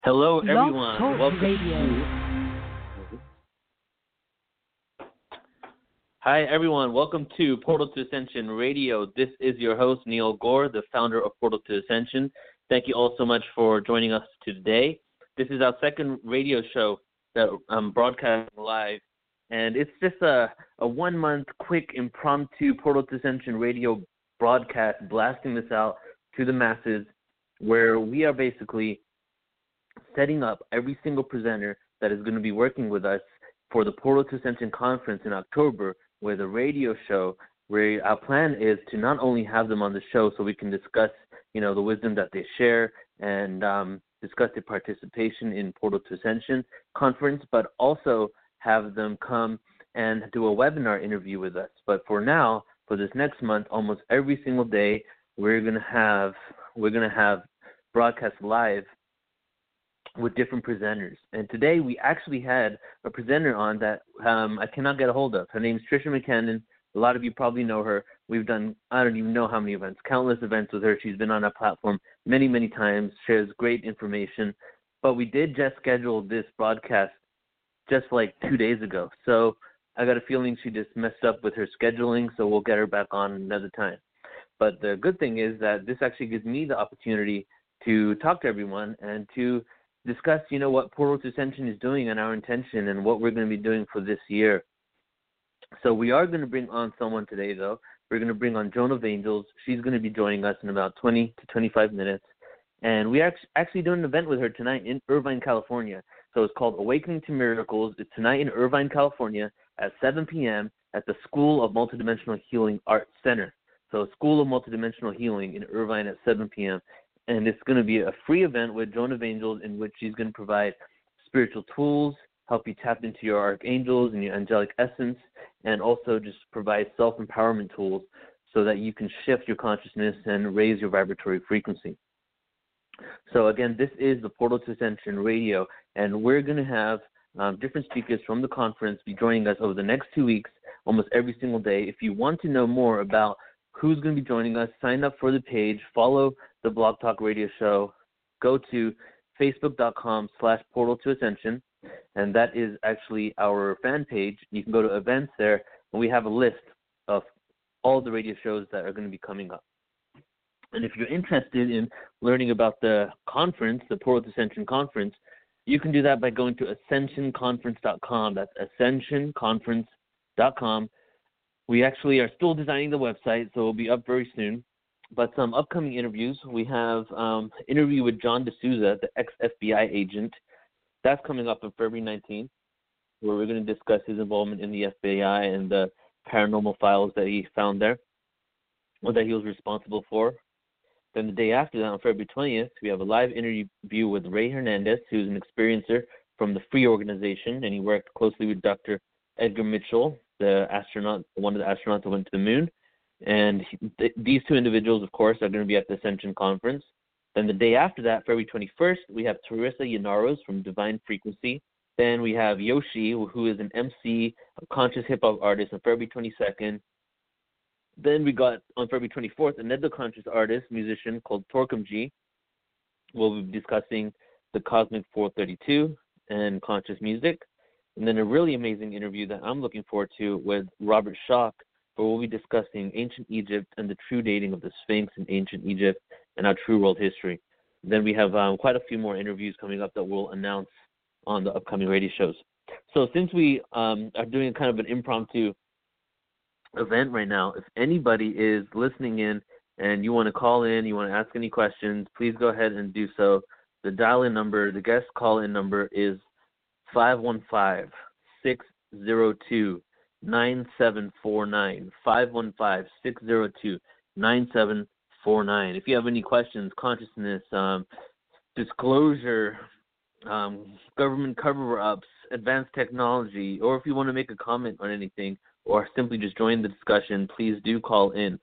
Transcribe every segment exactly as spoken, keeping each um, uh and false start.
Hello, Blog everyone. Talk Welcome Radio. to. Hi, everyone. Welcome to Portal to Ascension Radio. This is your host, Neil Gore, the founder of Portal to Ascension. Thank you all so much for joining us today. This is our second radio show that I'm broadcasting live, and it's just a, a one-month quick impromptu Portal to Ascension Radio broadcast, blasting this out to the masses, where we are basically setting up every single presenter that is going to be working with us for the Portal to Ascension Conference in October with a radio show, where our plan is to not only have them on the show so we can discuss, you know, the wisdom that they share and um, discuss their participation in Portal to Ascension Conference, but also have them come and do a webinar interview with us. But for now, for this next month, almost every single day, we're going to have we're going to have broadcast live with different presenters. And today we actually had a presenter on that um, I cannot get a hold of. Her name is Trisha McCandon. A lot of you probably know her. We've done, I don't even know how many events, countless events with her. She's been on our platform many, many times, shares great information. But we did just schedule this broadcast just like two days ago. So I got a feeling she just messed up with her scheduling, so we'll get her back on another time. But the good thing is that this actually gives me the opportunity to talk to everyone and to discuss, you know, what Portal to Ascension is doing and our intention and what we're going to be doing for this year. So we are going to bring on someone today, though. We're going to bring on Joan of Angels. She's going to be joining us in about twenty to twenty-five minutes. And we are actually doing an event with her tonight in Irvine, California. So it's called Awakening to Miracles. It's tonight in Irvine, California at seven p.m. at the School of Multidimensional Healing Arts Center. So School of Multidimensional Healing in Irvine at seven p.m. And it's going to be a free event with Joan of Angels, in which she's going to provide spiritual tools, help you tap into your archangels and your angelic essence, and also just provide self-empowerment tools so that you can shift your consciousness and raise your vibratory frequency. So again, this is the Portal to Ascension Radio, and we're going to have um, different speakers from the conference be joining us over the next two weeks, almost every single day. If you want to know more about who's going to be joining us, sign up for the page, follow the Blog Talk Radio Show, go to facebook.com slash portal to ascension, and that is actually our fan page. You can go to events there, and we have a list of all the radio shows that are going to be coming up. And if you're interested in learning about the conference, the Portal to Ascension Conference, you can do that by going to ascension conference dot com. That's ascension conference dot com. We actually are still designing the website, so it'll be up very soon. But some upcoming interviews, we have um, an interview with John D'Souza, the ex-F B I agent. That's coming up on February nineteenth, where we're going to discuss his involvement in the F B I and the paranormal files that he found there, or that he was responsible for. Then the day after that, on February twentieth, we have a live interview with Ray Hernandez, who's an experiencer from the Free Organization, and he worked closely with Doctor Edgar Mitchell, the astronaut, one of the astronauts that went to the moon. And he, th- these two individuals, of course, are going to be at the Ascension Conference. Then the day after that, February twenty-first, we have Teresa Yanaros from Divine Frequency. Then we have Yoshi, who is an M C, a conscious hip-hop artist, on February twenty-second. Then we got, on February twenty-fourth, another conscious artist, musician called Torkum G. We'll be discussing the Cosmic four thirty-two and conscious music. And then a really amazing interview that I'm looking forward to with Robert Schock, where we'll be discussing ancient Egypt and the true dating of the Sphinx in ancient Egypt and our true world history. Then we have um, quite a few more interviews coming up that we'll announce on the upcoming radio shows. So since we um, are doing kind of an impromptu event right now, if anybody is listening in and you want to call in, you want to ask any questions, please go ahead and do so. The dial-in number, the guest call-in number is five one five, six zero two, nine seven four nine, five one five, six zero two, nine seven four nine. If you have any questions, consciousness, um, disclosure, um, government cover-ups, advanced technology, or if you want to make a comment on anything or simply just join the discussion, please do call in.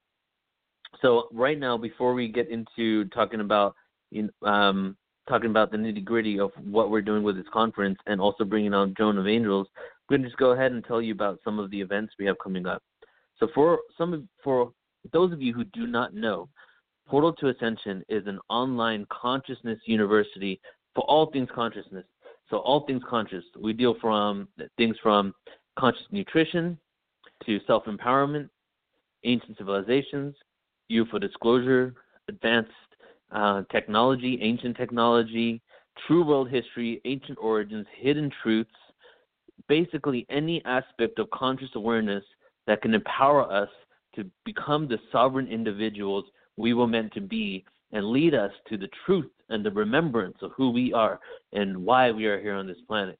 So right now, before we get into talking about um, talking about the nitty-gritty of what we're doing with this conference and also bringing on Joan of Angels, I'm going to just go ahead and tell you about some of the events we have coming up. So for some of, for those of you who do not know, Portal to Ascension is an online consciousness university for all things consciousness. So all things conscious, we deal from things from conscious nutrition to self-empowerment, ancient civilizations, U F O disclosure, advanced uh, technology, ancient technology, true world history, ancient origins, hidden truths, basically any aspect of conscious awareness that can empower us to become the sovereign individuals we were meant to be and lead us to the truth and the remembrance of who we are and why we are here on this planet.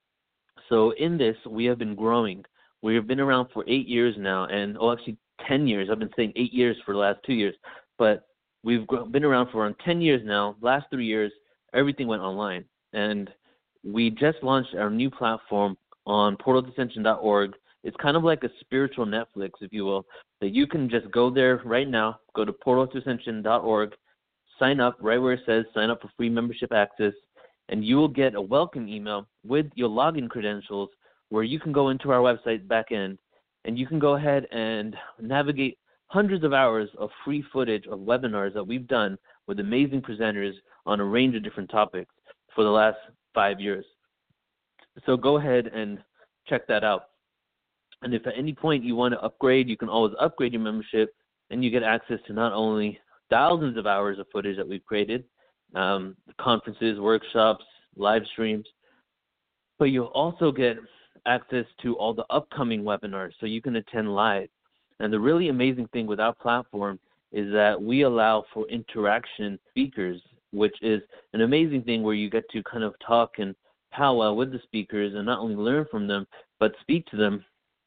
So in this, we have been growing. We have been around for eight years now, and oh, actually ten years. I've been saying eight years for the last two years, but we've been around for around ten years now. Last three years, everything went online, and we just launched our new platform on portal to ascension dot org. It's kind of like a spiritual Netflix, if you will, that you can just go there right now, go to portal to ascension dot org, sign up right where it says sign up for free membership access, and you will get a welcome email with your login credentials where you can go into our website back end, and you can go ahead and navigate hundreds of hours of free footage of webinars that we've done with amazing presenters on a range of different topics for the last five years. So go ahead and check that out. And if at any point you want to upgrade, you can always upgrade your membership, and you get access to not only thousands of hours of footage that we've created, um, conferences, workshops, live streams, but you'll also get access to all the upcoming webinars so you can attend live. And the really amazing thing with our platform is that we allow for interaction speakers, which is an amazing thing where you get to kind of talk and powwow with the speakers and not only learn from them, but speak to them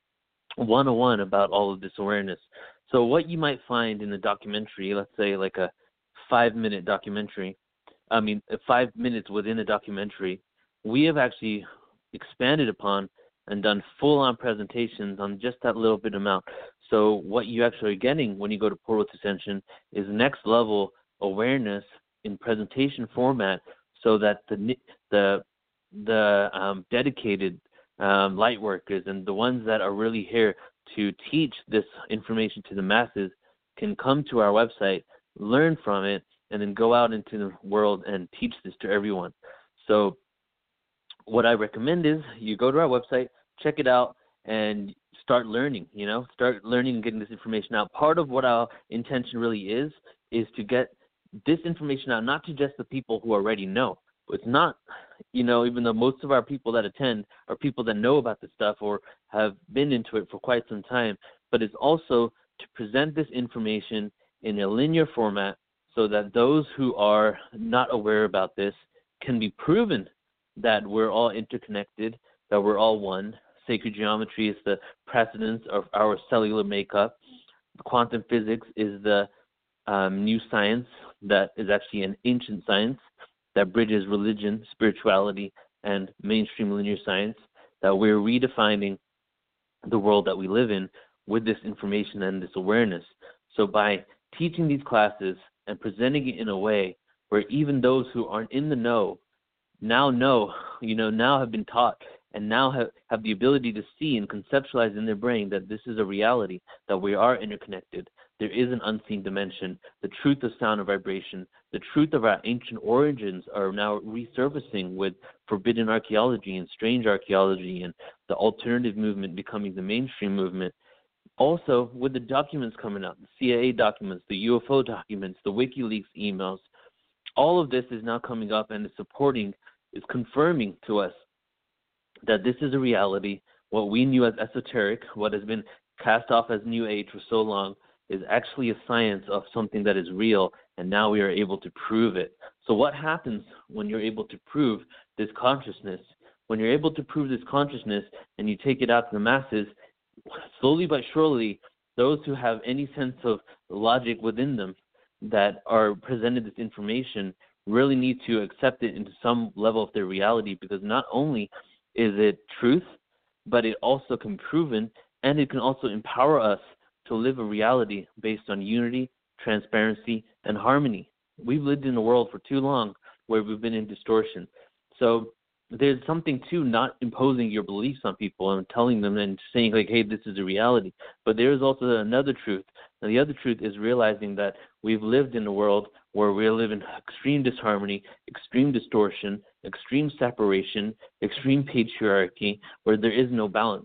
one-on-one about all of this awareness. So what you might find in a documentary, let's say like a five-minute documentary, I mean, five minutes within a documentary, we have actually expanded upon and done full-on presentations on just that little bit amount. So what you actually are getting when you go to Portal to Ascension is next-level awareness in presentation format, so that the the the um, dedicated um, light workers and the ones that are really here to teach this information to the masses can come to our website, learn from it, and then go out into the world and teach this to everyone. So what I recommend is you go to our website, check it out, and start learning, you know, start learning and getting this information out. Part of what our intention really is, is to get this information out, not to just the people who already know. It's not, you know, even though most of our people that attend are people that know about this stuff or have been into it for quite some time, but it's also to present this information in a linear format so that those who are not aware about this can be proven that we're all interconnected, that we're all one. Sacred geometry is the precedence of our cellular makeup. Quantum physics is the um, new science that is actually an ancient science that bridges religion, spirituality, and mainstream linear science, that we're redefining the world that we live in with this information and this awareness. So by teaching these classes and presenting it in a way where even those who aren't in the know now know, you know, now have been taught and now have, have the ability to see and conceptualize in their brain that this is a reality, that we are interconnected. There is an unseen dimension. The truth of sound and vibration, the truth of our ancient origins are now resurfacing with forbidden archaeology and strange archaeology and the alternative movement becoming the mainstream movement. Also, with the documents coming out, the C I A documents, the U F O documents, the WikiLeaks emails, all of this is now coming up and is supporting, is confirming to us that this is a reality. What we knew as esoteric, what has been cast off as New Age for so long, is actually a science of something that is real, and now we are able to prove it. So what happens when you're able to prove this consciousness? When you're able to prove this consciousness and you take it out to the masses, slowly but surely, those who have any sense of logic within them that are presented this information really need to accept it into some level of their reality, because not only is it truth, but it also can be proven, and it can also empower us to live a reality based on unity, transparency, and harmony. We've lived in a world for too long where we've been in distortion. So there's something to not imposing your beliefs on people and telling them and saying, like, hey, this is a reality. But there is also another truth. And the other truth is realizing that we've lived in a world where we live in extreme disharmony, extreme distortion, extreme separation, extreme patriarchy, where there is no balance.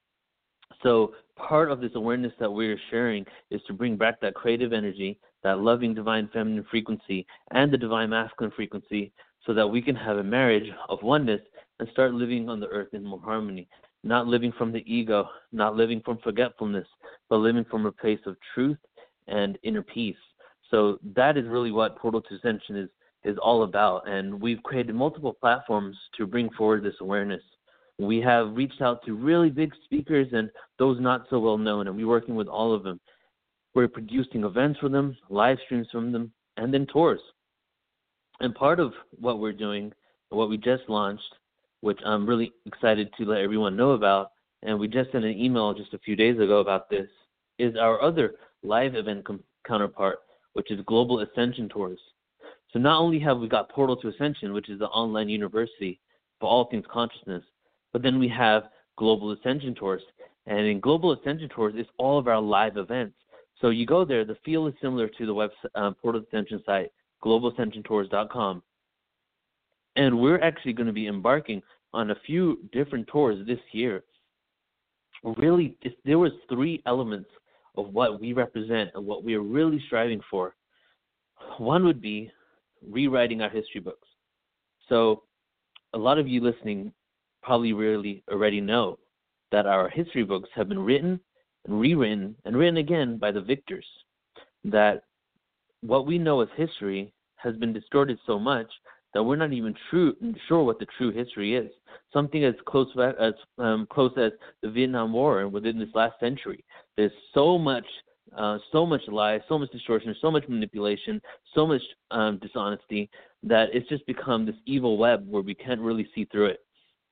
So part of this awareness that we're sharing is to bring back that creative energy, that loving divine feminine frequency, and the divine masculine frequency, so that we can have a marriage of oneness and start living on the earth in more harmony, not living from the ego, not living from forgetfulness, but living from a place of truth and inner peace. So that is really what Portal to Ascension is, is all about. And we've created multiple platforms to bring forward this awareness. We have reached out to really big speakers and those not so well known, and we're working with all of them. We're producing events for them, live streams from them, and then tours. And part of what we're doing, what we just launched, which I'm really excited to let everyone know about, and we just sent an email just a few days ago about this, is our other live event com- counterpart, which is Global Ascension Tours. So not only have we got Portal to Ascension, which is the online university for all things consciousness, but then we have Global Ascension Tours. And in Global Ascension Tours, it's all of our live events. So you go there, the feel is similar to the web uh, Portal Ascension site, global ascension tours dot com. And we're actually going to be embarking on a few different tours this year. Really, if there was three elements of what we represent and what we are really striving for. One would be rewriting our history books. So a lot of you listening probably really already know that our history books have been written and rewritten and written again by the victors, that what we know as history has been distorted so much that we're not even true, sure what the true history is. Something as close as um, close as the Vietnam War within this last century. There's so much, uh, so much lies, so much distortion, so much manipulation, so much um, dishonesty that it's just become this evil web where we can't really see through it.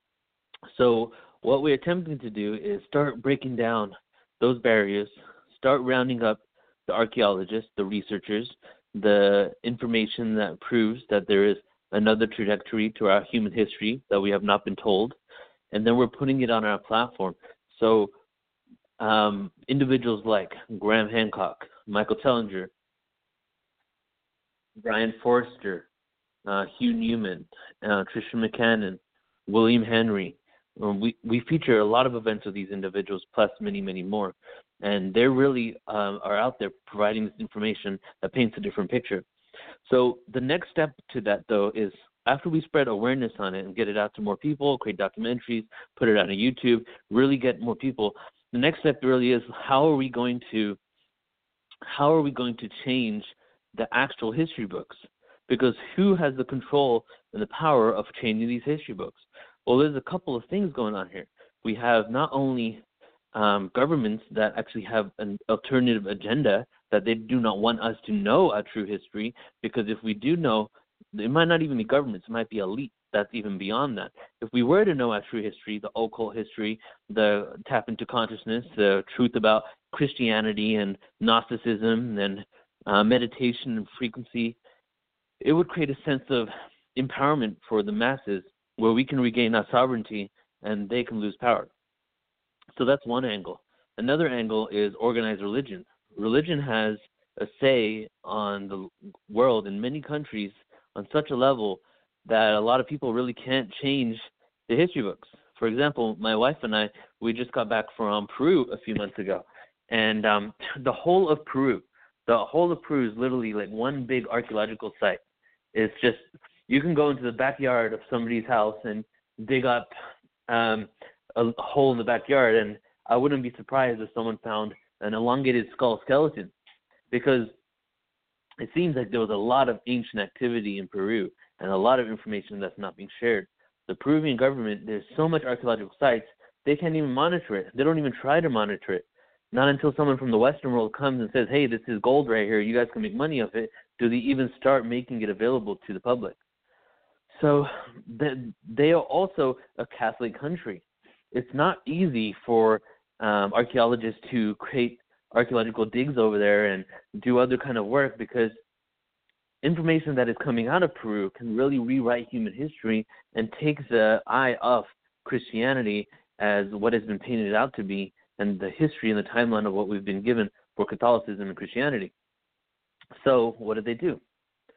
So what we're attempting to do is start breaking down those barriers, start rounding up the archaeologists, the researchers, the information that proves that there is another trajectory to our human history that we have not been told, and then we're putting it on our platform. So um, individuals like Graham Hancock, Michael Tellinger, Brian Forrester, uh, Hugh Newman, uh, Tricia McCannon, William Henry. Um, we, we feature a lot of events with these individuals, plus many, many more. And they really um, are out there providing this information that paints a different picture. So the next step to that, though, is after we spread awareness on it and get it out to more people, create documentaries, put it out on YouTube, really get more people, the next step really is how are we going to how are we going to change the actual history books? Because who has the control and the power of changing these history books? Well, there's a couple of things going on here. We have not only um, governments that actually have an alternative agenda that they do not want us to know our true history, because if we do know, it might not even be governments, it might be elite that's even beyond that. If we were to know our true history, the occult history, the tap into consciousness, the truth about Christianity and Gnosticism and uh, meditation and frequency, it would create a sense of empowerment for the masses where we can regain our sovereignty and they can lose power. So that's one angle. Another angle is organized religion. Religion has a say on the world in many countries on such a level that a lot of people really can't change the history books. For example, my wife and I, we just got back from Peru a few months ago. And um, the whole of Peru, the whole of Peru is literally like one big archaeological site. It's just, you can go into the backyard of somebody's house and dig up um, a hole in the backyard, and I wouldn't be surprised if someone found an elongated skull skeleton, because it seems like there was a lot of ancient activity in Peru and a lot of information that's not being shared. The Peruvian government, there's so much archaeological sites, they can't even monitor it. They don't even try to monitor it. Not until someone from the Western world comes and says, hey, this is gold right here, you guys can make money off it, do they even start making it available to the public. So they are also a Catholic country. It's not easy for um, archaeologists to create archaeological digs over there and do other kind of work, because information that is coming out of Peru can really rewrite human history and take the eye off Christianity as what has been painted out to be, and the history and the timeline of what we've been given for Catholicism and Christianity. So what did they do?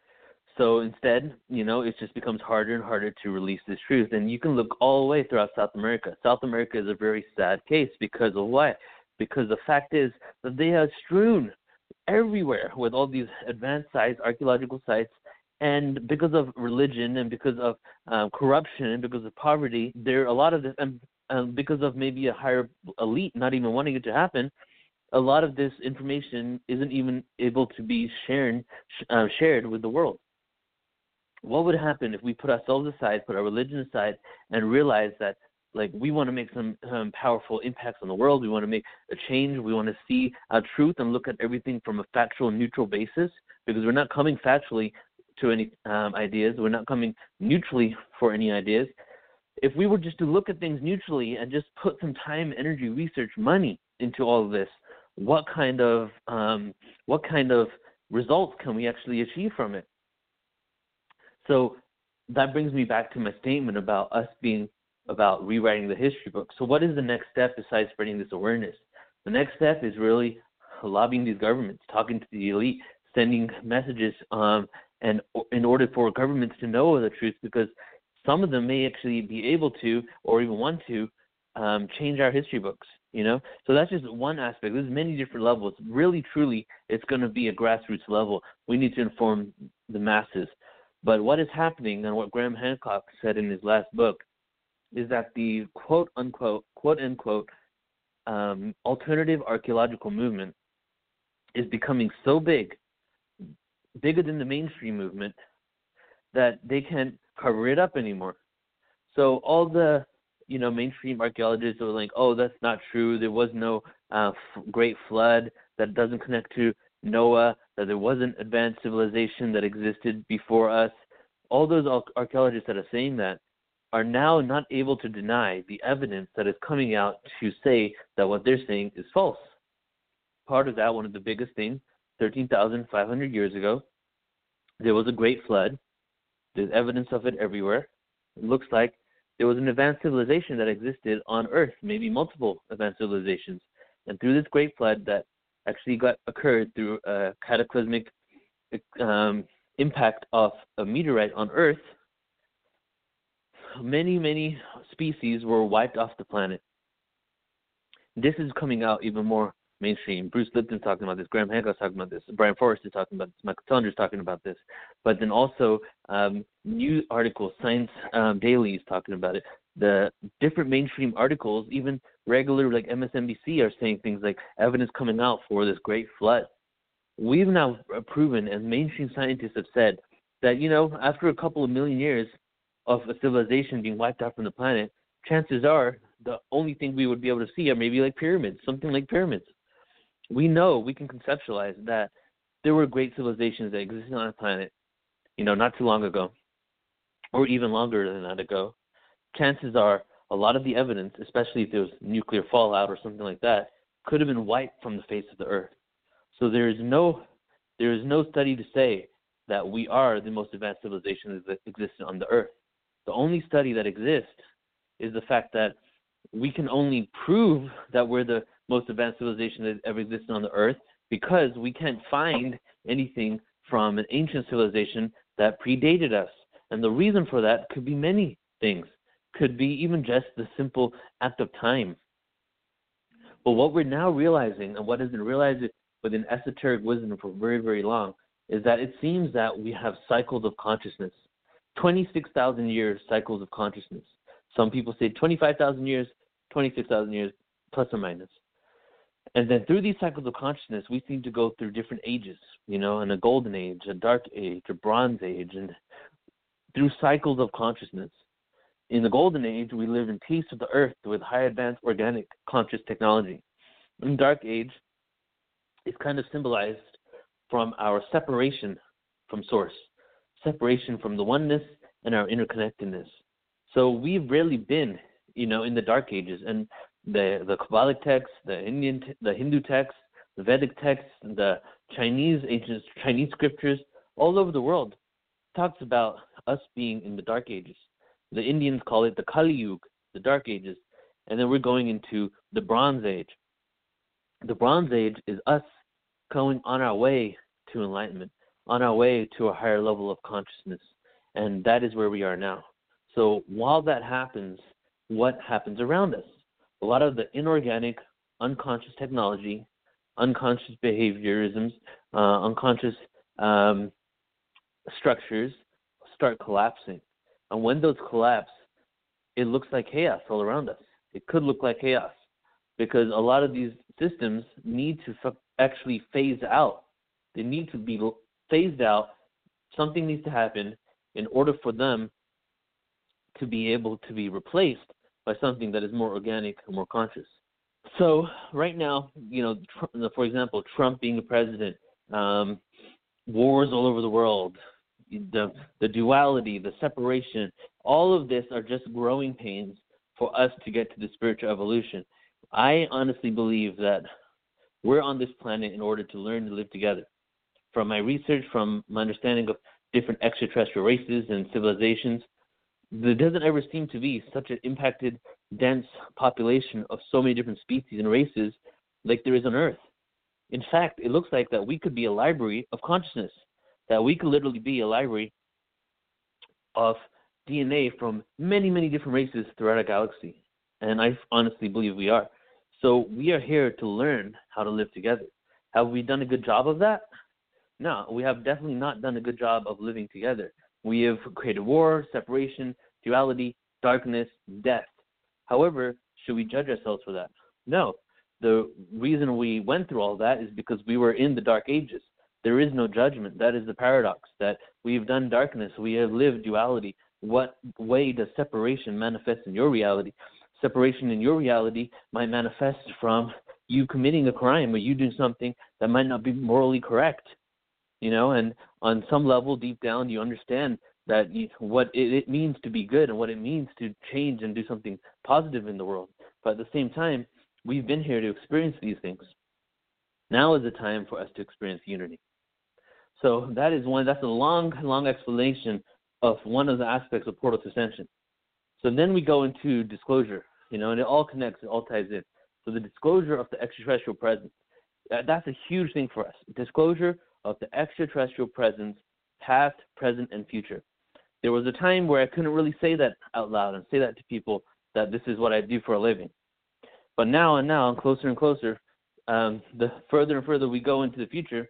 So instead, you know, it just becomes harder and harder to release this truth. And you can look all the way throughout South America. South America is a very sad case because of what? Because the fact is that they are strewn everywhere with all these advanced sites, archaeological sites, and because of religion and because of um, corruption and because of poverty, there are a lot of this, and um, because of maybe a higher elite not even wanting it to happen, a lot of this information isn't even able to be shared, uh, shared with the world. What would happen if we put ourselves aside, put our religion aside, and realize that, like, we want to make some um, powerful impacts on the world, we want to make a change, we want to see our truth and look at everything from a factual, neutral basis, because we're not coming factually to any um, ideas, we're not coming neutrally for any ideas. If we were just to look at things neutrally and just put some time, energy, research, money into all of this, what kind of um, what kind of results can we actually achieve from it? So that brings me back to my statement about us being about rewriting the history book. So what is the next step besides spreading this awareness? The next step is really lobbying these governments, talking to the elite, sending messages, um, and in order for governments to know the truth, because some of them may actually be able to or even want to um, change our history books. You know, so that's just one aspect. There's many different levels. Really, truly, it's going to be a grassroots level. We need to inform the masses. But what is happening, and what Graham Hancock said in his last book, is that the quote unquote, quote unquote, um, alternative archaeological movement is becoming so big, bigger than the mainstream movement, that they can't cover it up anymore. So all the you know, mainstream archaeologists are like, oh, that's not true. There was no uh, f- great flood. That doesn't connect to Noah. That there wasn't advanced civilization that existed before us. All those archaeologists that are saying that are now not able to deny the evidence that is coming out to say that what they're saying is false. Part of that, one of the biggest things, thirteen thousand five hundred years ago, there was a great flood. There's evidence of it everywhere. It looks like there was an advanced civilization that existed on Earth, maybe multiple advanced civilizations. And through this great flood that actually got occurred through a cataclysmic um, impact of a meteorite on Earth, many, many species were wiped off the planet. This is coming out even more mainstream. Bruce Lipton's talking about this. Graham Hancock's talking about this. Brian Forrest is talking about this. Michael Tellinger's talking about this. But then also um, news articles, Science um, Daily is talking about it. The different mainstream articles, even regular like M S N B C, are saying things like evidence coming out for this great flood. We've now proven, and mainstream scientists have said, that, you know, after a couple of million years of a civilization being wiped out from the planet, chances are the only thing we would be able to see are maybe like pyramids, something like pyramids. We know, we can conceptualize that there were great civilizations that existed on the planet, you know, not too long ago, or even longer than that ago. Chances are a lot of the evidence, especially if there was nuclear fallout or something like that, could have been wiped from the face of the earth. So there is no, there is no study to say that we are the most advanced civilization that exists on the earth. The only study that exists is the fact that we can only prove that we're the most advanced civilization that ever existed on the earth because we can't find anything from an ancient civilization that predated us. And the reason for that could be many things. Could be even just the simple act of time. But what we're now realizing, and what has been realized within esoteric wisdom for very, very long, is that it seems that we have cycles of consciousness. twenty-six thousand years cycles of consciousness. Some people say twenty-five thousand years, twenty-six thousand years, plus or minus. And then through these cycles of consciousness, we seem to go through different ages, you know, and a golden age, a dark age, a bronze age, and through cycles of consciousness. In the golden age, we live in peace with the earth with high advanced organic conscious technology. In the dark age, it's kind of symbolized from our separation from source, separation from the oneness and our interconnectedness. So we've rarely been, you know, in the dark ages, and the the Kabbalic texts, the Indian, the Hindu texts, the Vedic texts, the Chinese ancient Chinese scriptures, all over the world, talks about us being in the dark ages. The Indians call it the Kali Yuga, the dark ages, and then we're going into the Bronze Age. The Bronze Age is us going on our way to enlightenment, on our way to a higher level of consciousness, and that is where we are now. So while that happens, what happens around us? A lot of the inorganic, unconscious technology, unconscious behaviorisms, uh, unconscious um, structures start collapsing. And when those collapse, it looks like chaos all around us. It could look like chaos because a lot of these systems need to f- actually phase out. They need to be phased out. Something needs to happen in order for them to be able to be replaced by something that is more organic and more conscious. So right now, you know, tr- for example, Trump being a president, um, wars all over the world, the the duality, the separation, all of this are just growing pains for us to get to the spiritual evolution. I honestly believe that we're on this planet in order to learn to live together. From my research, from my understanding of different extraterrestrial races and civilizations, there doesn't ever seem to be such an impacted, dense population of so many different species and races like there is on Earth. In fact, it looks like that we could be a library of consciousness, that we could literally be a library of D N A from many, many different races throughout our galaxy. And I honestly believe we are. So we are here to learn how to live together. Have we done a good job of that? No, we have definitely not done a good job of living together. We have created war, separation, duality, darkness, death. However, should we judge ourselves for that? No. The reason we went through all that is because we were in the dark ages. There is no judgment. That is the paradox, that we have done darkness. We have lived duality. What way does separation manifest in your reality? Separation in your reality might manifest from you committing a crime or you doing something that might not be morally correct. You know, and on some level, deep down, you understand that you, what it, it means to be good and what it means to change and do something positive in the world. But at the same time, we've been here to experience these things. Now is the time for us to experience unity. So that is one. That's a long, long explanation of one of the aspects of portal to ascension. So then we go into disclosure, you know, and it all connects, it all ties in. So the disclosure of the extraterrestrial presence, that, that's a huge thing for us. Disclosure of the extraterrestrial presence, past, present, and future. There was a time where I couldn't really say that out loud and say that to people, that this is what I do for a living. But now and now, closer and closer, um, the further and further we go into the future,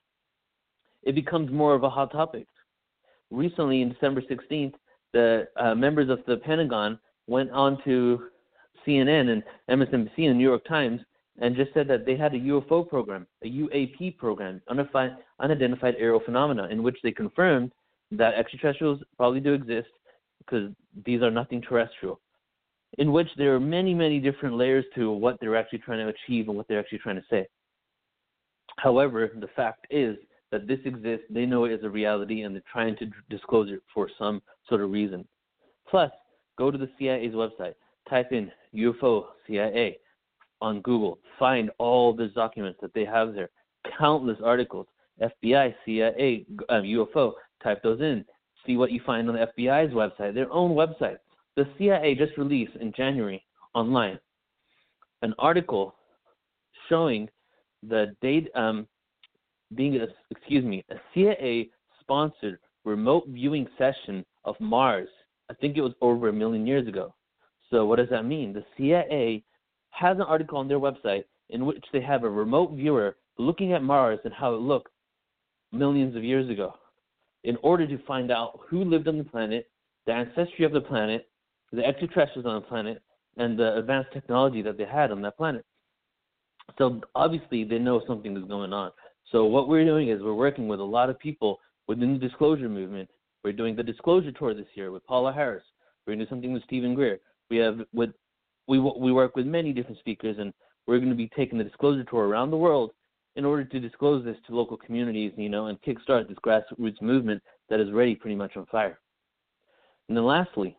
it becomes more of a hot topic. Recently, in December sixteenth, the uh, members of the Pentagon went on to C N N and M S N B C and the New York Times and just said that they had a U F O program, a U A P program, unidentified, unidentified aerial phenomena, in which they confirmed that extraterrestrials probably do exist because these are nothing terrestrial, in which there are many, many different layers to what they're actually trying to achieve and what they're actually trying to say. However, the fact is that this exists, they know it is a reality, and they're trying to disclose it for some sort of reason. Plus, go to the C I A's website, type in U F O C I A on Google, find all the documents that they have there, countless articles, F B I, C I A, uh, U F O, type those in, see what you find on the F B I's website, their own website. The C I A just released in January online an article showing the date, um, being a, excuse me, a C I A sponsored remote viewing session of Mars. I think it was over a million years ago. So what does that mean? The C I A has an article on their website in which they have a remote viewer looking at Mars and how it looked millions of years ago, in order to find out who lived on the planet, the ancestry of the planet, the extraterrestrials on the planet, and the advanced technology that they had on that planet. So obviously they know something is going on. So what we're doing is we're working with a lot of people within the disclosure movement. We're doing the disclosure tour this year with Paula Harris. We're going to do something with Stephen Greer. We have with we we work with many different speakers, and we're going to be taking the disclosure tour around the world in order to disclose this to local communities, you know, and kickstart this grassroots movement that is already pretty much on fire. And then lastly,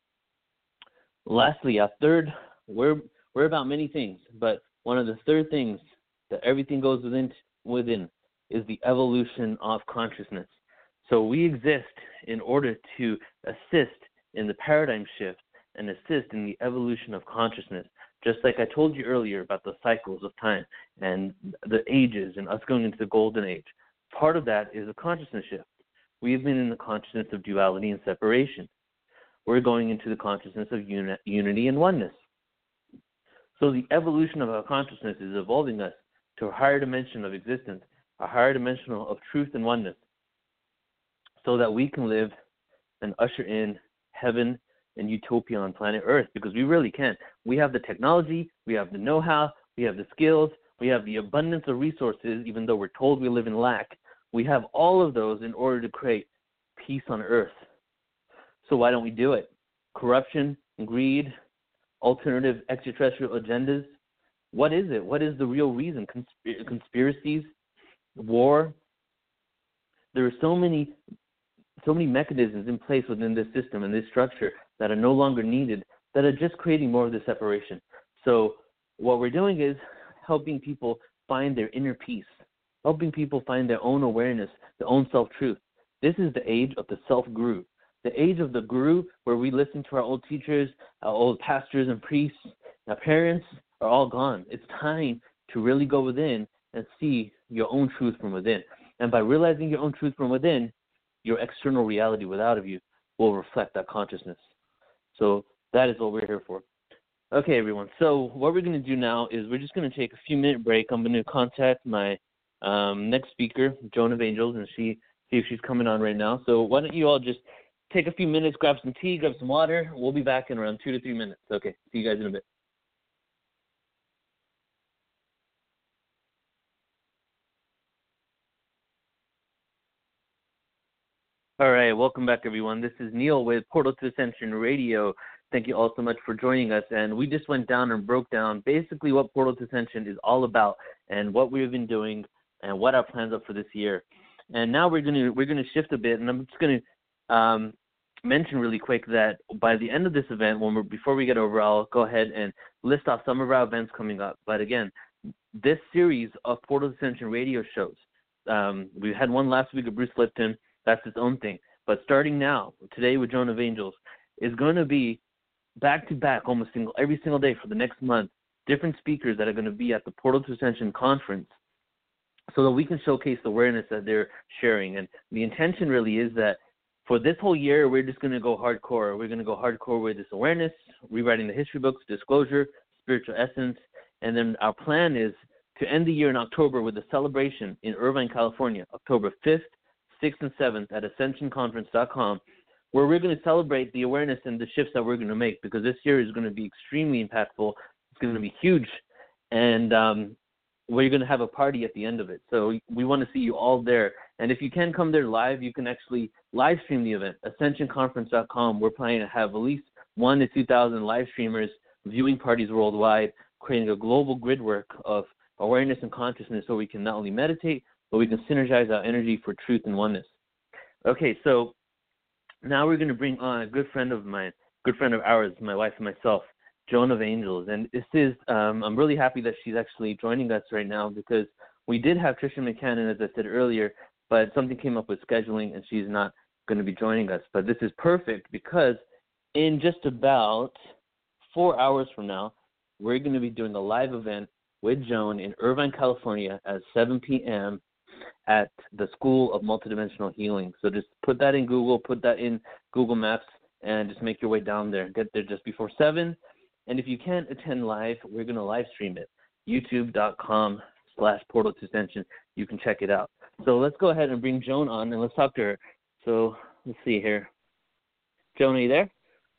lastly, our third, we're we're about many things, but one of the third things that everything goes within within is the evolution of consciousness. So we exist in order to assist in the paradigm shift and assist in the evolution of consciousness. Just like I told you earlier about the cycles of time and the ages and us going into the golden age. part of that is a consciousness shift. We've been in the consciousness of duality and separation. We're going into the consciousness of uni- unity and oneness. So the evolution of our consciousness is evolving us to a higher dimension of existence, a higher dimension of truth and oneness, so that we can live and usher in heaven and utopia on planet Earth, because we really can. We have the technology, we have the know-how, we have the skills, we have the abundance of resources, even though we're told we live in lack. We have all of those in order to create peace on Earth. So why don't we do it? Corruption, greed, alternative extraterrestrial agendas. What is it? What is the real reason? Conspir- conspiracies, war. There are so many, so many mechanisms in place within this system and this structure that are no longer needed, that are just creating more of the separation. So what we're doing is helping people find their inner peace, helping people find their own awareness, their own self-truth. This is the age of the self-guru, the age of the guru, where we listen to our old teachers, our old pastors and priests. Our parents are all gone. It's time to really go within and see your own truth from within. And by realizing your own truth from within, your external reality without of you will reflect that consciousness. So that is what we're here for. Okay, everyone. So what we're going to do now is we're just going to take a few minute break. I'm going to contact my um, next speaker, Joan of Angels, and she see if she's coming on right now. So why don't you all just take a few minutes, grab some tea, grab some water. We'll be back in around two to three minutes. Okay, see you guys in a bit. All right, welcome back, everyone. This is Neil with Portal to Ascension Radio. Thank you all so much for joining us. And we just went down and broke down basically what Portal to Ascension is all about and what we've been doing and what our plans are for this year. And now we're going to we're going to shift a bit, and I'm just going to um, mention really quick that by the end of this event, when we're before we get over, I'll go ahead and list off some of our events coming up. But again, this series of Portal to Ascension radio shows, um, we had one last week of Bruce Lipton. That's its own thing. But starting now, today with Joan of Angels, is going to be back-to-back almost single every single day for the next month, different speakers that are going to be at the Portal to Ascension conference so that we can showcase the awareness that they're sharing. And the intention really is that for this whole year, we're just going to go hardcore. We're going to go hardcore with this awareness, rewriting the history books, disclosure, spiritual essence. And then our plan is to end the year in October with a celebration in Irvine, California, October fifth, sixth, and seventh at ascension conference dot com, where we're going to celebrate the awareness and the shifts that we're going to make, because this year is going to be extremely impactful. It's going to be huge. And um, we're going to have a party at the end of it. So we want to see you all there. And if you can come there live, you can actually live stream the event, ascension conference dot com. We're planning to have at least one to two thousand live streamers, viewing parties worldwide, creating a global grid work of awareness and consciousness so we can not only meditate, but we can synergize our energy for truth and oneness. Okay, so now we're going to bring on a good friend of mine, good friend of ours, my wife and myself, Joan of Angels. And this is, um, I'm really happy that she's actually joining us right now, because we did have Trisha McCannon, as I said earlier, but something came up with scheduling and she's not going to be joining us. But this is perfect, because in just about four hours from now, we're going to be doing a live event with Joan in Irvine, California at seven p.m. at the School of Multidimensional Healing. So just put that in Google, put that in Google Maps, and just make your way down there. Get there just before seven. And if you can't attend live, we're going to live stream it. YouTube.com slash Portal to Ascension. You can check it out. So let's go ahead and bring Joan on, and let's talk to her. So let's see here. Joan, are you there?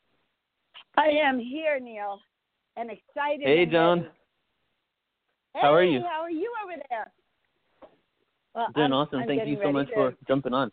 I am here, Neil, and excited. Hey, and Joan. ready. How are Hey, you? how are you over there? Well, Doing I'm, awesome. I'm Thank you so ready much to... for jumping on.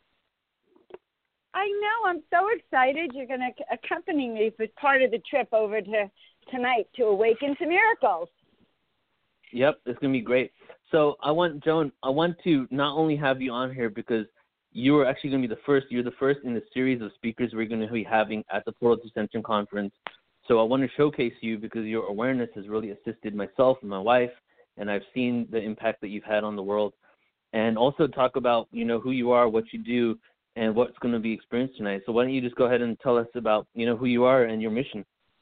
I know. I'm so excited. You're going to accompany me for part of the trip over to tonight to Awaken to Miracles. Yep, it's going to be great. So I want, Joan, I want to not only have you on here because you are actually going to be the first, you're the first in the series of speakers we're going to be having at the Portal to Ascension Conference. So I want to showcase you because your awareness has really assisted myself and my wife, and I've seen the impact that you've had on the world. And also talk about, you know, who you are, what you do, and what's going to be experienced tonight. So why don't you just go ahead and tell us about, you know, who you are and your mission.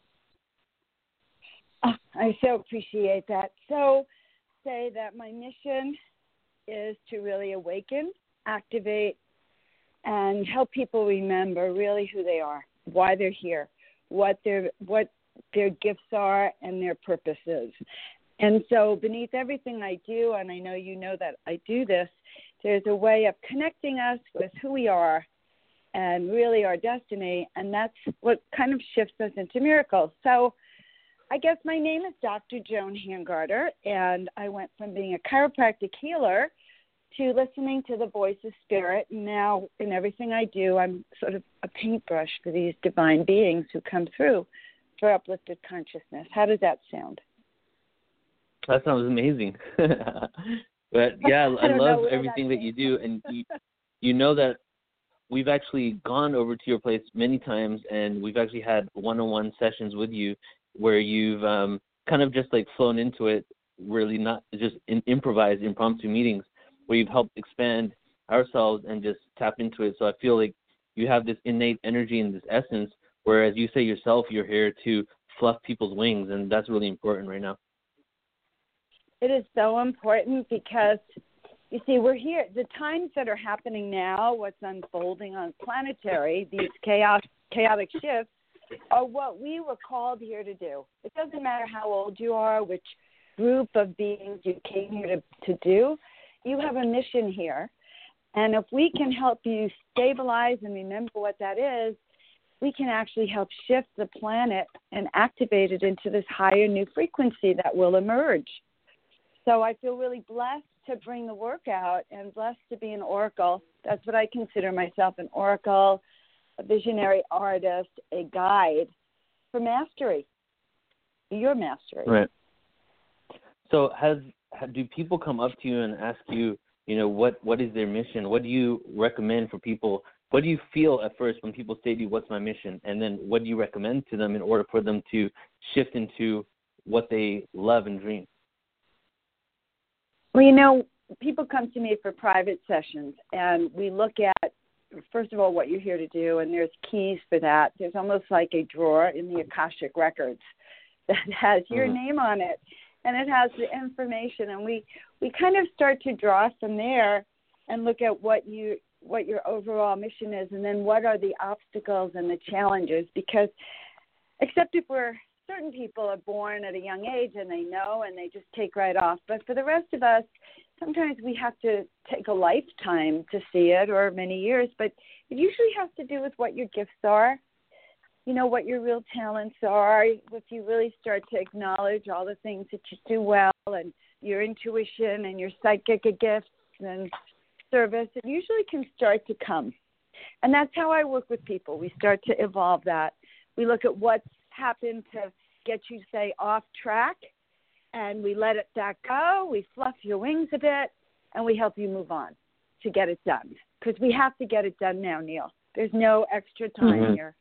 Oh, I so appreciate that. So say that my mission is to really awaken activate, and help people remember really who they are, why they're here, what their what their gifts are, and their purposes. And so beneath everything I do, and I know you know that I do this, there's a way of connecting us with who we are and really our destiny, and that's what kind of shifts us into miracles. So I guess my name is Doctor Joan Hangarter, and I went from being a chiropractic healer to listening to the voice of spirit. And now in everything I do, I'm sort of a paintbrush for these divine beings who come through for uplifted consciousness. How does that sound? That sounds amazing. But yeah, I, I love everything that you do, and you, you know that we've actually gone over to your place many times, and we've actually had one-on-one sessions with you where you've um, kind of just like flown into it, really not just in, improvised impromptu meetings where you've helped expand ourselves and just tap into it. So I feel like you have this innate energy and this essence, whereas you say yourself, you're here to fluff people's wings, and that's really important right now. It is so important because, you see, we're here. The times that are happening now, what's unfolding on planetary, these chaos, chaotic shifts, are what we were called here to do. It doesn't matter how old you are, which group of beings you came here to, to do. You have a mission here. And if we can help you stabilize and remember what that is, we can actually help shift the planet and activate it into this higher new frequency that will emerge. So I feel really blessed to bring the work out and blessed to be an oracle. That's what I consider myself, an oracle, a visionary artist, a guide for mastery, your mastery. Right. So has do people come up to you and ask you, you know, what, what is their mission? What do you recommend for people? What do you feel at first when people say to you, what's my mission? And then what do you recommend to them in order for them to shift into what they love and dream? Well, you know, people come to me for private sessions, and we look at, first of all, what you're here to do, and there's keys for that. There's almost like a drawer in the Akashic Records that has your mm-hmm. name on it, and it has the information, and we, we kind of start to draw from there and look at what you what your overall mission is, and then what are the obstacles and the challenges, because except if we're certain people are born at a young age and they know and they just take right off. But for the rest of us, sometimes we have to take a lifetime to see it, or many years. But it usually has to do with what your gifts are, you know, what your real talents are. If you really start to acknowledge all the things that you do well and your intuition and your psychic gifts and service, it usually can start to come. And that's how I work with people. We start to evolve that. We look at what's happened to get you, say, off track, and we let it that go. We fluff your wings a bit, and we help you move on to get it done. Because we have to get it done now, Neil. There's no extra time mm-hmm. here.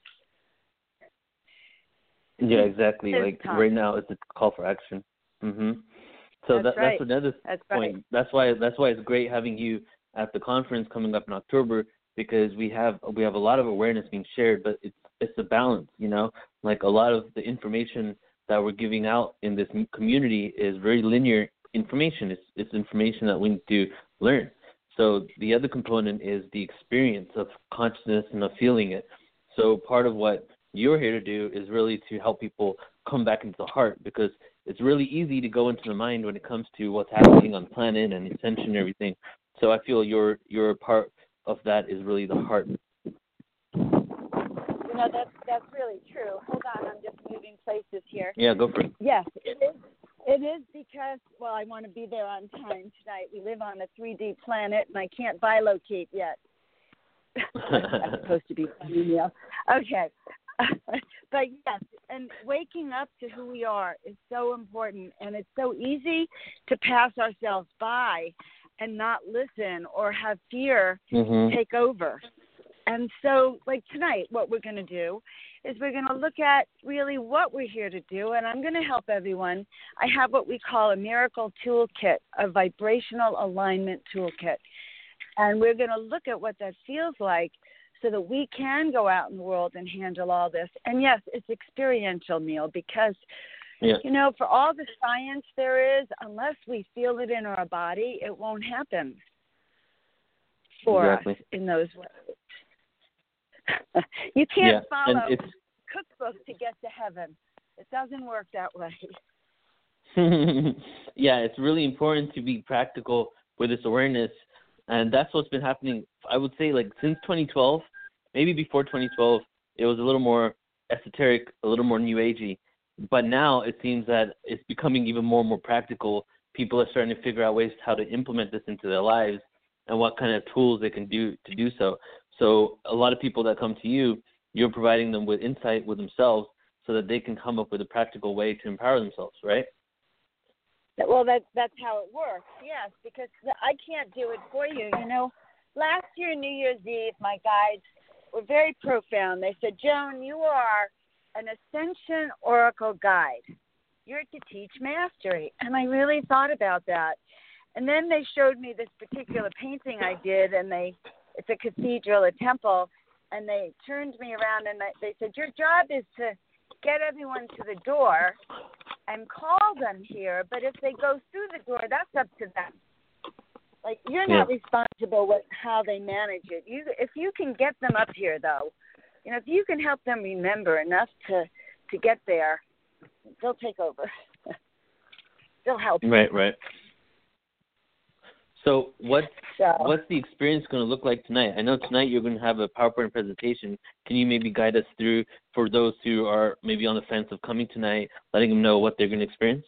Yeah, exactly. There's like time. Right now, it's a call for action. Mm-hmm. So that's, that, right. that's another that's point. Right. That's why that's why it's great having you at the conference coming up in October, because we have we have a lot of awareness being shared, but it's it's a balance, you know. Like a lot of the information that we're giving out in this community is very linear information. It's it's information that we need to learn. So the other component is the experience of consciousness and of feeling it. So part of what you're here to do is really to help people come back into the heart, because it's really easy to go into the mind when it comes to what's happening on the planet and ascension and everything. So I feel your your part of that is really the heart. You know, that's, that's really true. Hold on, I'm just moving places here. Yeah, go for it. Yes, it is. It is because, well, I want to be there on time tonight. We live on a three D planet, and I can't bilocate yet. That's supposed to be funny, Neil. Okay. But, yes, and waking up to who we are is so important, and it's so easy to pass ourselves by and not listen or have fear mm-hmm. take over. And so, like tonight, what we're going to do is we're going to look at really what we're here to do, and I'm going to help everyone. I have what we call a miracle toolkit, a vibrational alignment toolkit, and we're going to look at what that feels like so that we can go out in the world and handle all this. And, yes, it's experiential, Neil, because, yeah. you know, for all the science there is, unless we feel it in our body, it won't happen. for exactly. us in those ways. You can't yeah. follow and it's, cookbook to get to heaven. It doesn't work that way. yeah, it's really important to be practical with this awareness, and that's what's been happening. I would say, like, since twenty twelve, maybe before twenty twelve, it was a little more esoteric, a little more new agey, but now it seems that it's becoming even more and more practical. People are starting to figure out ways how to implement this into their lives and what kind of tools they can do to do so. So a lot of people that come to you, you're providing them with insight with themselves so that they can come up with a practical way to empower themselves, right? Well, that, that's how it works, yes, because I can't do it for you. You know, last year, New Year's Eve, my guides were very profound. They said, Joan, you are an Ascension Oracle guide. You're to teach mastery. And I really thought about that. And then they showed me this particular painting I did, and they it's a cathedral, a temple, and they turned me around and they said, your job is to get everyone to the door and call them here, but if they go through the door, that's up to them. Like, you're not yeah. responsible with how they manage it. You, if you can get them up here, though, you know, if you can help them remember enough to, to get there, they'll take over. They'll help. Right, right. So what's, so what's the experience going to look like tonight? I know tonight you're going to have a PowerPoint presentation. Can you maybe guide us through, for those who are maybe on the fence of coming tonight, letting them know what they're going to experience?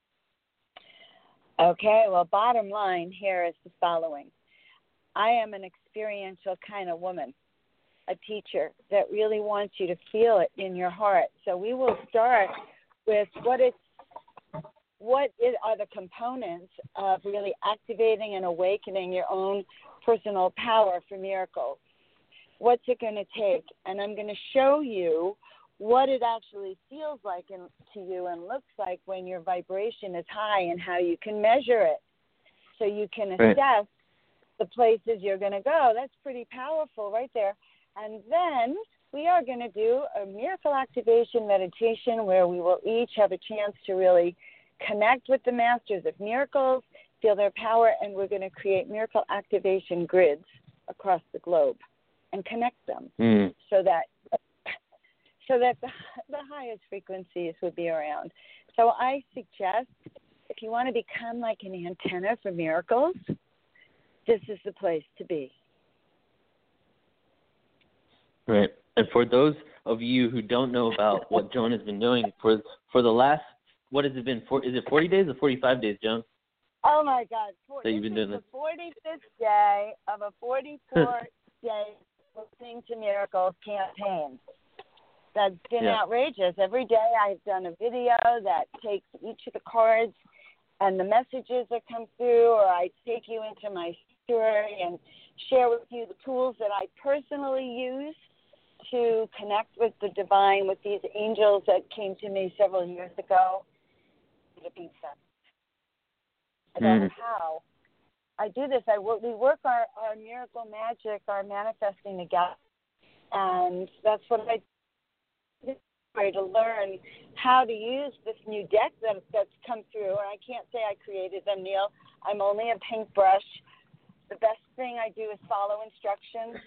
Okay, well, bottom line here is the following. I am an experiential kind of woman, a teacher that really wants you to feel it in your heart. So we will start with what it's What is, are the components of really activating and awakening your own personal power for miracles? What's it going to take? And I'm going to show you what it actually feels like in, to you and looks like when your vibration is high and how you can measure it so you can assess right. the places you're going to go. That's pretty powerful right there. And then we are going to do a miracle activation meditation where we will each have a chance to really connect with the masters of miracles, feel their power, and we're going to create miracle activation grids across the globe and connect them mm. so that so that the, the highest frequencies would be around. So I suggest if you want to become like an antenna for miracles, this is the place to be. Right. And for those of you who don't know about what Joan has been doing for for the last, what has it been? For, is it forty days or forty-five days, Joan? Oh, my God. For, that you've been doing this this? is the forty-fifth day of a forty-four day Listening to Miracles campaign. That's been yeah. outrageous. Every day I've done a video that takes each of the cards and the messages that come through, or I take you into my story and share with you the tools that I personally use to connect with the divine, with these angels that came to me several years ago to beat them. I don't know how. I do this. I work, we work our, our miracle magic, our manifesting together, and that's what I do to learn how to use this new deck that, that's come through. And I can't say I created them, Neil. I'm only a paintbrush. The best thing I do is follow instructions.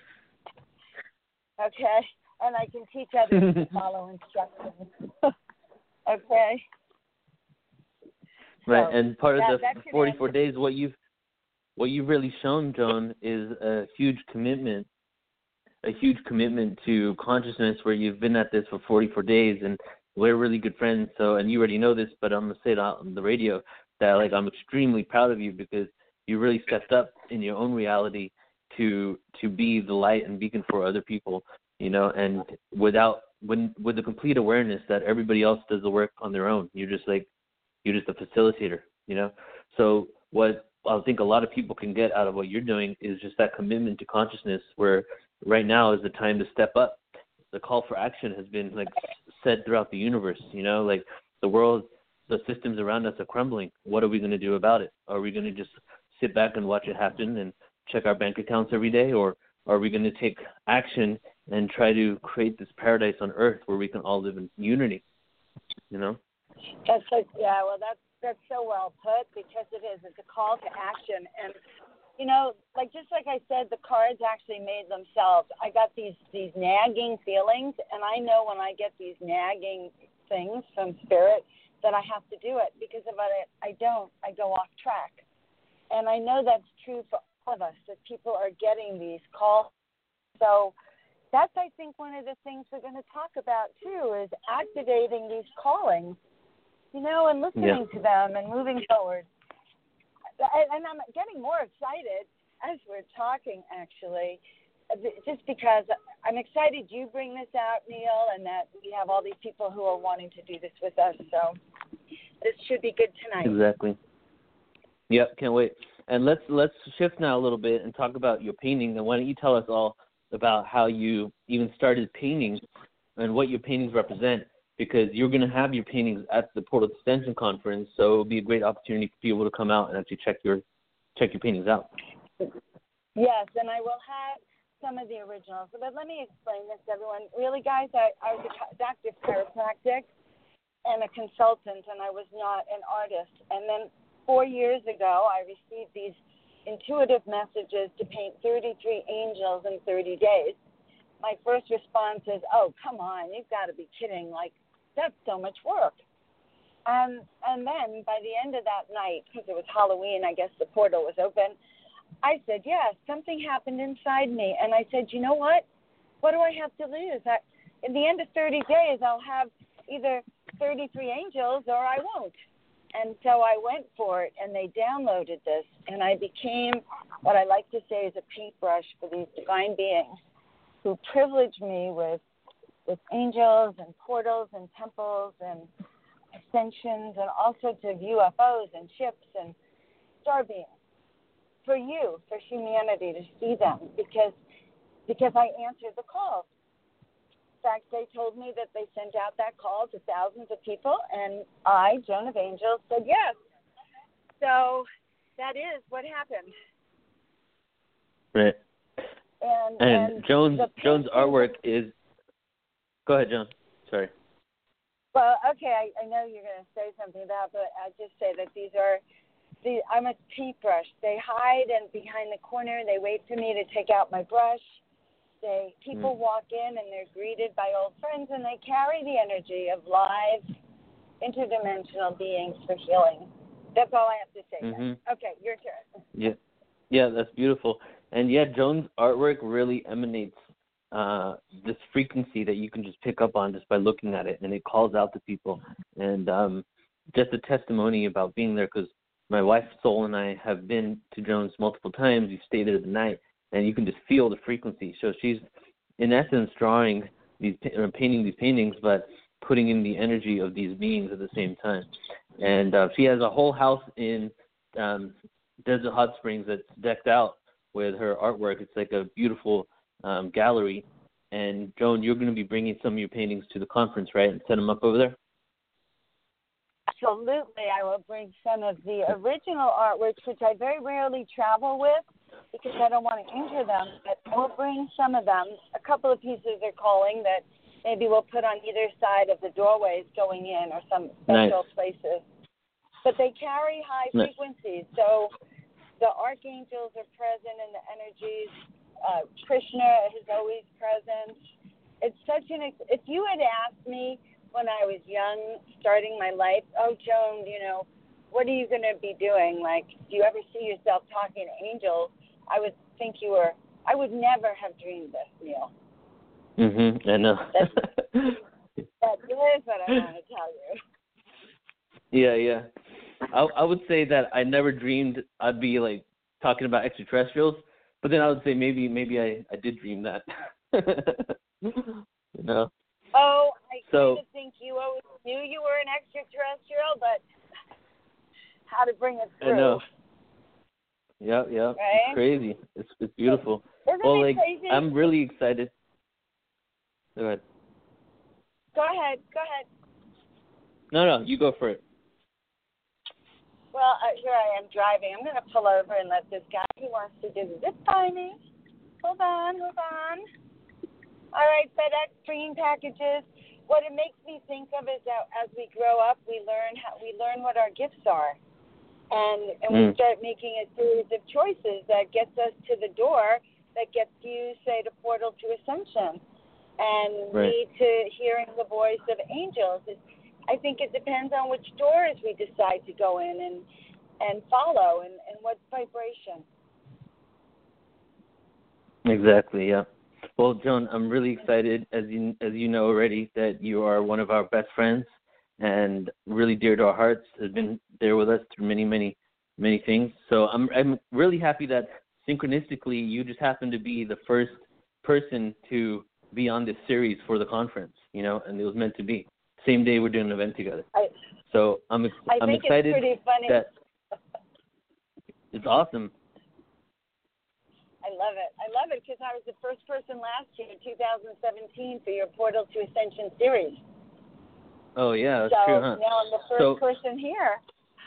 Okay? And I can teach others to follow instructions. Okay? Right, so and part that, of the forty-four days, what you've what you've really shown, Joan, is a huge commitment, a huge commitment to consciousness. Where you've been at this for forty-four days, and we're really good friends. So, and you already know this, but I'm gonna say it on the radio that like I'm extremely proud of you because you really stepped up in your own reality to to be the light and beacon for other people. You know, and without when with the complete awareness that everybody else does the work on their own. You're just like You're just a facilitator, you know? So what I think a lot of people can get out of what you're doing is just that commitment to consciousness where right now is the time to step up. The call for action has been, like, said throughout the universe, you know? Like, the world, the systems around us are crumbling. What are we going to do about it? Are we going to just sit back and watch it happen and check our bank accounts every day? Or are we going to take action and try to create this paradise on earth where we can all live in unity, you know? That's like, yeah, well, that's that's so well put because it is. It's a call to action, and you know, like just like I said, the cards actually made themselves. I got these these nagging feelings, and I know when I get these nagging things from spirit that I have to do it, because if I, I don't, I go off track. And I know that's true for all of us, that people are getting these calls. So that's, I think, one of the things we're going to talk about, too, is activating these callings, you know, and listening yeah. to them and moving forward. And I'm getting more excited as we're talking, actually, just because I'm excited you bring this out, Neil, and that we have all these people who are wanting to do this with us. So this should be good tonight. Exactly. Yep, can't wait. And let's let's shift now a little bit and talk about your painting. And why don't you tell us all about how you even started painting and what your paintings represent? Because you're going to have your paintings at the Portal Extension Conference, so it'll be a great opportunity for people to come out and actually check your check your paintings out. Yes, and I will have some of the originals. But let me explain this to everyone. Really, guys, I, I was a doctor of chiropractic and a consultant, and I was not an artist. And then four years ago, I received these intuitive messages to paint thirty-three angels in thirty days. My first response is, oh, come on, you've got to be kidding. Like, that's so much work. Um, and then by the end of that night, because it was Halloween, I guess the portal was open, I said, yes, something happened inside me. And I said, you know what? What do I have to lose? I, in the end of thirty days, I'll have either thirty-three angels or I won't. And so I went for it, and they downloaded this, and I became what I like to say is a paintbrush for these divine beings who privileged me with with angels and portals and temples and ascensions and all sorts of U F Os and ships and star beings for you, for humanity to see them, because because I answered the call. In fact, they told me that they sent out that call to thousands of people, and I, Joan of Angels, said yes. So that is what happened. Right. And, and, and Joan's Joan's artwork was, is. Go ahead, Joan. Sorry. Well, okay, I, I know you're going to say something about, but I just say that these are. The, I'm a paintbrush. They hide and behind the corner. They wait for me to take out my brush. They people mm. walk in and they're greeted by old friends, and they carry the energy of live, interdimensional beings for healing. That's all I have to say. Mm-hmm. Okay, your turn. Yeah, yeah, that's beautiful. And yeah, Joan's artwork really emanates uh, this frequency that you can just pick up on just by looking at it, and it calls out to people. And um, just a testimony about being there, because my wife Sol and I have been to Joan's multiple times. We've stayed there at night, and you can just feel the frequency. So she's, in essence, drawing these, or painting these paintings, but putting in the energy of these beings at the same time. And uh, she has a whole house in um, Desert Hot Springs that's decked out with her artwork. It's like a beautiful um, gallery. And Joan, you're going to be bringing some of your paintings to the conference, right, and set them up over there? Absolutely. I will bring some of the original artworks, which I very rarely travel with because I don't want to injure them, but I will bring some of them. A couple of pieces are calling that maybe we'll put on either side of the doorways going in or some special nice. places. But they carry high nice. frequencies. So the archangels are present in the energies. Uh, Krishna is always present. It's such an, ex- if you had asked me when I was young, starting my life, oh, Joan, you know, what are you going to be doing? Like, do you ever see yourself talking to angels? I would think you were, I would never have dreamed this, Neil. Mm-hmm, I know. That's, that is what I want to tell you. Yeah, yeah. I, I would say that I never dreamed I'd be, like, talking about extraterrestrials, but then I would say maybe maybe I, I did dream that. You know? Oh, I so, kind of think you always knew you were an extraterrestrial, but how to bring it through. I know. Yeah, yeah. Right? It's crazy. It's it's beautiful. Isn't well, it like, crazy? I'm really excited. Go ahead. Go ahead. Go ahead. No, no, you go for it. Well, uh, here I am driving. I'm going to pull over and let this guy, he wants to do this by me. Hold on, hold on. All right, FedEx bringing packages. What it makes me think of is that as we grow up, we learn how, we learn what our gifts are. And, and mm. we start making a series of choices that gets us to the door, that gets you, say, to Portal to Ascension, and right. me to hearing the voice of angels. It's, I think it depends on which doors we decide to go in and, and follow, and, and what vibration. Exactly, yeah. Well, Joan, I'm really excited, as you as you know already, that you are one of our best friends and really dear to our hearts, has been there with us through many, many, many things. So I'm I'm really happy that synchronistically you just happened to be the first person to be on this series for the conference, you know, and it was meant to be. Same day we're doing an event together. I, so I'm ex- I I'm think excited it's pretty funny. that it's awesome. I love it. I love it because I was the first person last year, two thousand seventeen, for your Portal to Ascension series. Oh, yeah, that's so true, huh? now I'm the first so, person here.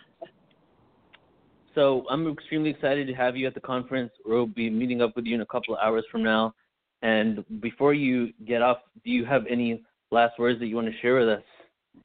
So I'm extremely excited to have you at the conference. We'll be meeting up with you in a couple of hours from now. And before you get off, do you have any last words that you want to share with us?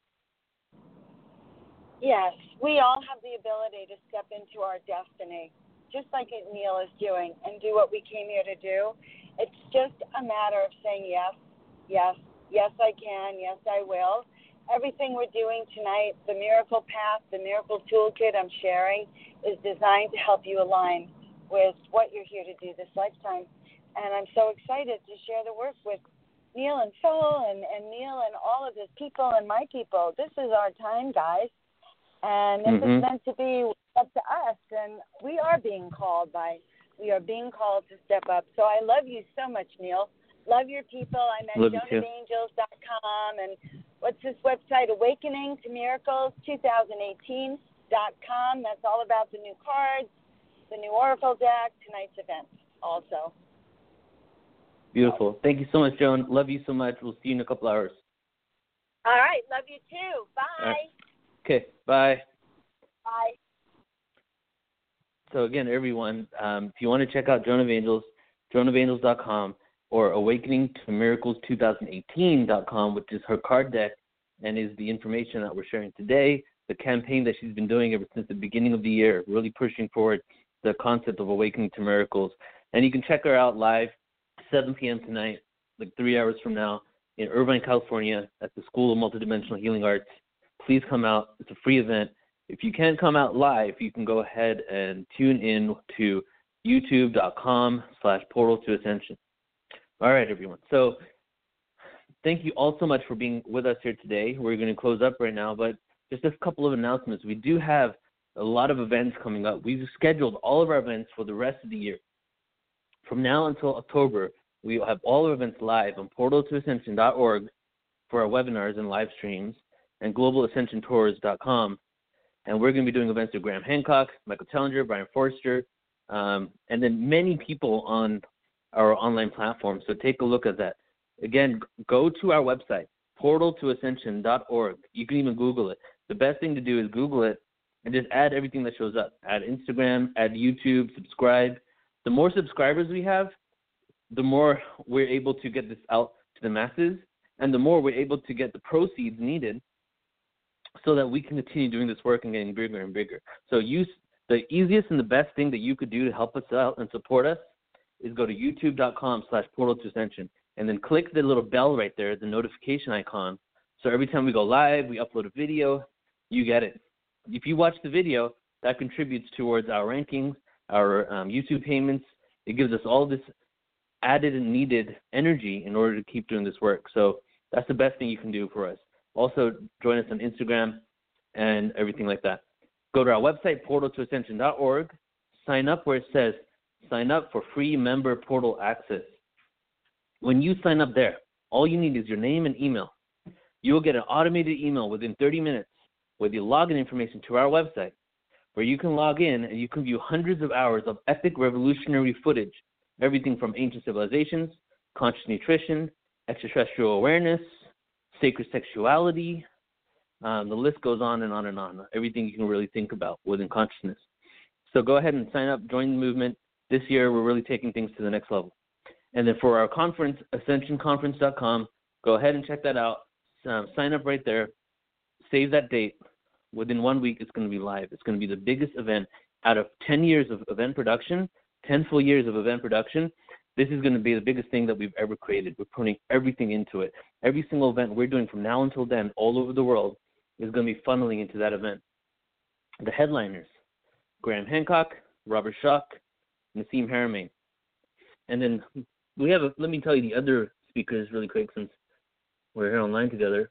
Yes, we all have the ability to step into our destiny, just like Neil is doing, and do what we came here to do. It's just a matter of saying yes, yes, yes I can, yes I will. Everything we're doing tonight, the Miracle Path, the Miracle Toolkit I'm sharing, is designed to help you align with what you're here to do this lifetime. And I'm so excited to share the work with Neil and Phil and, and Neil and all of his people and my people. This is our time, guys. And if mm-hmm. it's meant to be up to us, then we are being called by, we are being called to step up. So I love you so much, Neil. Love your people. I'm at joan of angels dot com, and what's this website? awakening to miracles twenty eighteen dot com. That's all about the new cards, the new Oracle deck, tonight's event also. Beautiful. Thank you so much, Joan. Love you so much. We'll see you in a couple hours. All right. Love you too. Bye. Right. Okay. Bye. Bye. So again, everyone, um, if you want to check out Joan of Angels, joan of angels dot com or awakening to miracles twenty eighteen dot com, which is her card deck and is the information that we're sharing today, the campaign that she's been doing ever since the beginning of the year, really pushing forward the concept of awakening to miracles. And you can check her out live, seven p.m. tonight, like three hours from now, in Irvine, California, at the School of Multidimensional Healing Arts. Please come out. It's a free event. If you can't come out live, you can go ahead and tune in to youtube dot com slash portal to ascension. All right, everyone. So thank you all so much for being with us here today. We're going to close up right now, but just a couple of announcements. We do have a lot of events coming up. We've scheduled all of our events for the rest of the year. From now until October, we will have all our events live on portal to ascension dot org for our webinars and live streams, and global ascension tours dot com. And we're going to be doing events with Graham Hancock, Michael Tellinger, Brian Forster, um, and then many people on our online platform. So take a look at that. Again, go to our website, portal to ascension dot org. You can even Google it. The best thing to do is Google it and just add everything that shows up. Add Instagram, add YouTube, subscribe. The more subscribers we have, the more we're able to get this out to the masses, and the more we're able to get the proceeds needed so that we can continue doing this work and getting bigger and bigger. So use the easiest and the best thing that you could do to help us out and support us is go to youtube dot com slash portal to ascension and then click the little bell right there, the notification icon. So every time we go live, we upload a video, you get it. If you watch the video, that contributes towards our rankings, our um, YouTube payments. It gives us all this added and needed energy in order to keep doing this work. So that's the best thing you can do for us. Also, join us on Instagram and everything like that. Go to our website, portal to ascension dot org. Sign up where it says, sign up for free member portal access. When you sign up there, all you need is your name and email. You will get an automated email within thirty minutes with your login information to our website, where you can log in and you can view hundreds of hours of epic revolutionary footage, everything from ancient civilizations, conscious nutrition, extraterrestrial awareness, sacred sexuality. Um, the list goes on and on and on, everything you can really think about within consciousness. So go ahead and sign up, join the movement. This year, we're really taking things to the next level. And then for our conference, ascension conference dot com, go ahead and check that out. Um, sign up right there. Save that date. within one week, it's going to be live. It's going to be the biggest event out of ten years of event production, ten full years of event production. This is going to be the biggest thing that we've ever created. We're putting everything into it. Every single event we're doing from now until then, all over the world, is going to be funneling into that event. The headliners, Graham Hancock, Robert Schoch, Nassim Haramein. And then we have, a, let me tell you the other speakers really quick since we're here online together.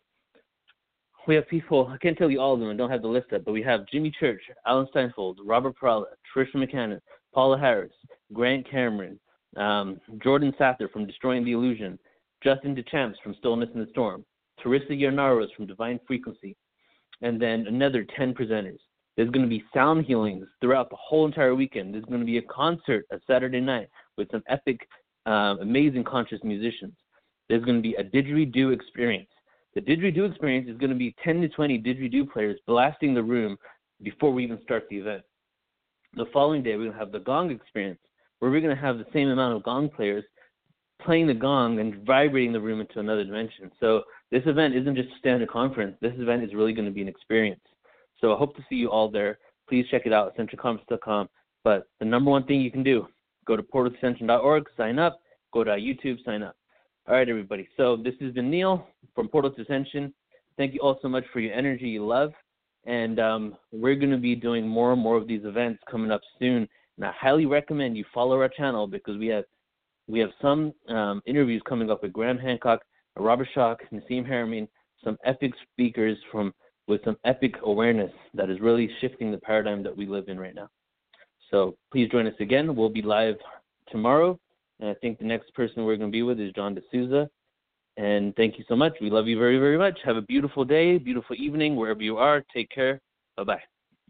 We have people, I can't tell you all of them, I don't have the list up, but we have Jimmy Church, Alan Steinfeld, Robert Perala, Trisha McCannon, Paula Harris, Grant Cameron, um, Jordan Sather from Destroying the Illusion, Justin DeChamps from Stillness in the Storm, Teresa Yarnaros from Divine Frequency, and then another ten presenters. There's going to be sound healings throughout the whole entire weekend. There's going to be a concert a Saturday night with some epic, uh, amazing conscious musicians. There's going to be a didgeridoo experience. The didgeridoo experience is going to be ten to twenty didgeridoo players blasting the room before we even start the event. The following day, we're going to have the gong experience, where we're going to have the same amount of gong players playing the gong and vibrating the room into another dimension. So this event isn't just a standard conference. This event is really going to be an experience. So I hope to see you all there. Please check it out, ascension conference dot com. But the number one thing you can do, go to portal to ascension dot org, sign up, go to YouTube, sign up. All right, everybody. So this has been Neil from Portal to Ascension. Thank you all so much for your energy, your love. And um, we're going to be doing more and more of these events coming up soon. And I highly recommend you follow our channel because we have we have some um, interviews coming up with Graham Hancock, Robert Schoch, Nassim Haramein, some epic speakers from with some epic awareness that is really shifting the paradigm that we live in right now. So please join us again. We'll be live tomorrow. And I think the next person we're going to be with is John D'Souza. And thank you so much. We love you very, very much. Have a beautiful day, beautiful evening, wherever you are. Take care. Bye-bye.